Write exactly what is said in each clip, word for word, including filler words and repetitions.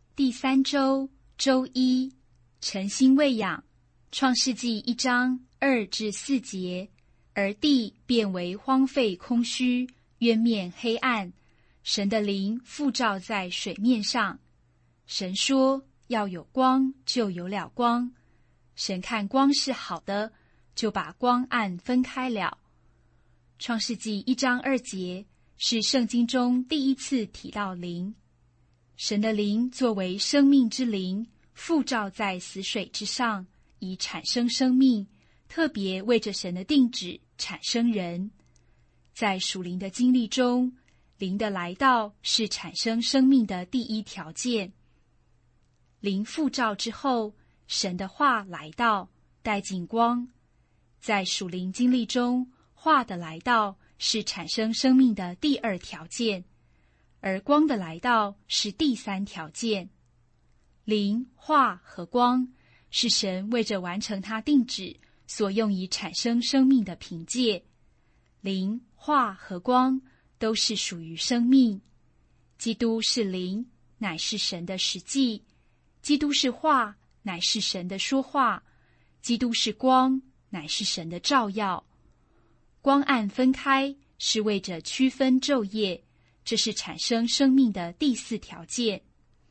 第三周周一，晨星喂养，创世纪一章二至四节。而地变为荒废空虚，渊面黑暗，神的灵覆照在水面上。神说要有光，就有了光。神看光是好的，就把光暗分开了。创世纪一章二节是圣经中第一次提到灵。神的灵作为生命之灵，覆照在死水之上，以产生生命，特别为着神的定旨产生人。在属灵的经历中，灵的来到是产生生命的第一条件。灵覆照之后，神的话来到，带进光。在属灵经历中，话的来到是产生生命的第二条件，而光的来到是第三条件。灵、话和光是神为着完成他定旨所用以产生生命的凭借。灵、话和光都是属于生命。基督是灵，乃是神的实际；基督是话，乃是神的说话；基督是光，乃是神的照耀。光暗分开是为着区分昼夜，这是产生生命的第四条件。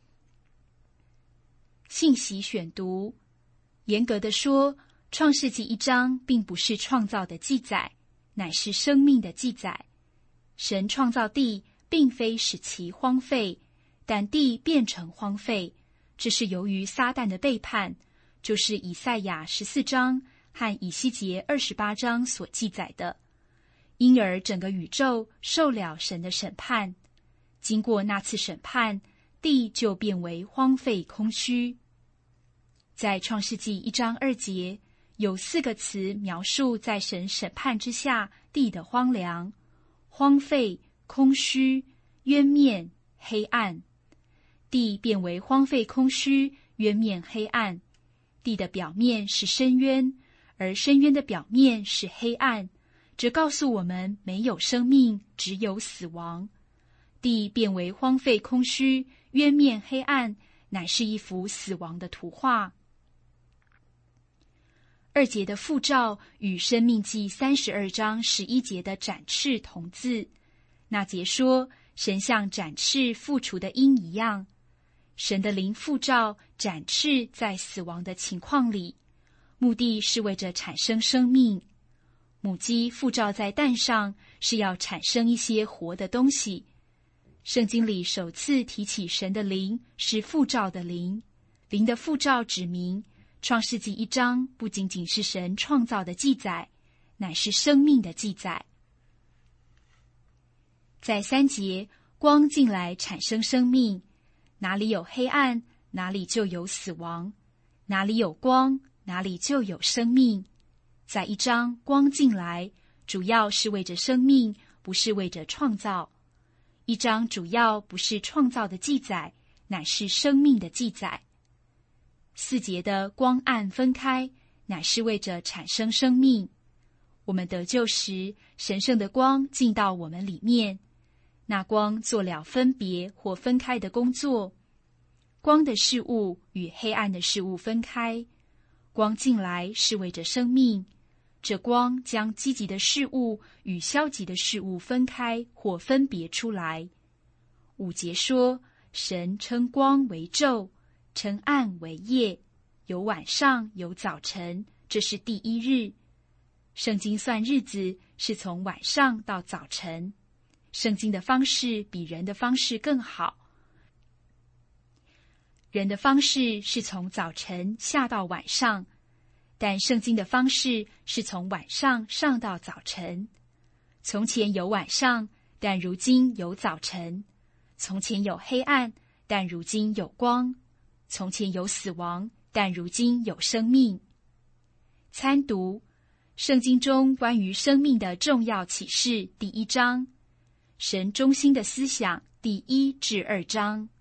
信息选读，严格的说，创世纪一章并不是创造的记载，乃是生命的记载。神创造地，并非使其荒废，但地变成荒废，这是由于撒旦的背叛，就是以赛亚十四章和以西结二十八章所记载的。因而整个宇宙受了神的审判，经过那次审判，地就变为荒废空虚。在创世纪一章二节，有四个词描述在神审判之下地的荒凉：荒废、空虚、渊面、黑暗。地变为荒废空虚，渊面黑暗。地的表面是深渊，而深渊的表面是黑暗，这告诉我们没有生命，只有死亡。地变为荒废空虚，渊面黑暗，乃是一幅死亡的图画。二节的覆照与申命记三十二章十一节的展翅同字。那节说，神像展翅复雏的鹰一样。神的灵覆照展翅在死亡的情况里，目的是为着产生生命。母鸡覆照在蛋上，是要产生一些活的东西。圣经里首次提起神的灵是覆照的灵，灵的覆照指明创世纪一章不仅仅是神创造的记载，乃是生命的记载。在三节，光进来产生生命，哪里有黑暗，哪里就有死亡；哪里有光，哪里就有生命。在一章，光进来主要是为着生命，不是为着创造。一章主要不是创造的记载，乃是生命的记载。四节的光暗分开，乃是为着产生生命。我们得救时，神圣的光进到我们里面，那光做了分别或分开的工作。光的事物与黑暗的事物分开，光进来是为着生命，这光将积极的事物与消极的事物分开或分别出来。五节说，神称光为昼，称暗为夜，有晚上，有早晨，这是第一日。圣经算日子是从晚上到早晨，圣经的方式比人的方式更好。人的方式是从早晨下到晚上，但圣经的方式是从晚上上到早晨。从前有晚上，但如今有早晨；从前有黑暗，但如今有光；从前有死亡，但如今有生命。参读圣经中关于生命的重要启示第一章，神中心的思想第一至二章。